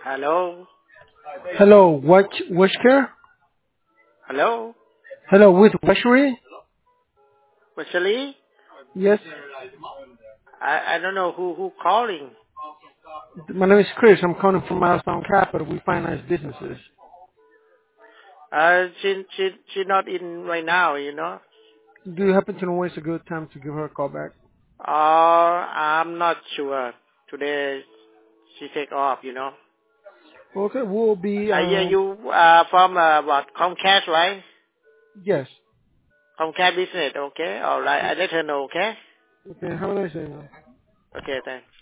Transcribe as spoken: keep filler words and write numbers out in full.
Hello? Hello, what Wishcare? Hello? Hello, with Wishery? Wesley? Yes. I, I don't know who who calling. My name is Chris. I'm calling from Milestone Capital. We finance businesses. Uh, she, she, she not in right now, you know. Do you happen to know when it's a good time to give her a call back? Or I'm not sure. Today she take off, you know. Okay, we'll be, Uh, yeah, um, you uh, from uh, what, Comcast, right? yes. Comcast business, okay? All right, I let her know, okay? Okay, how would I say now? Okay, thanks.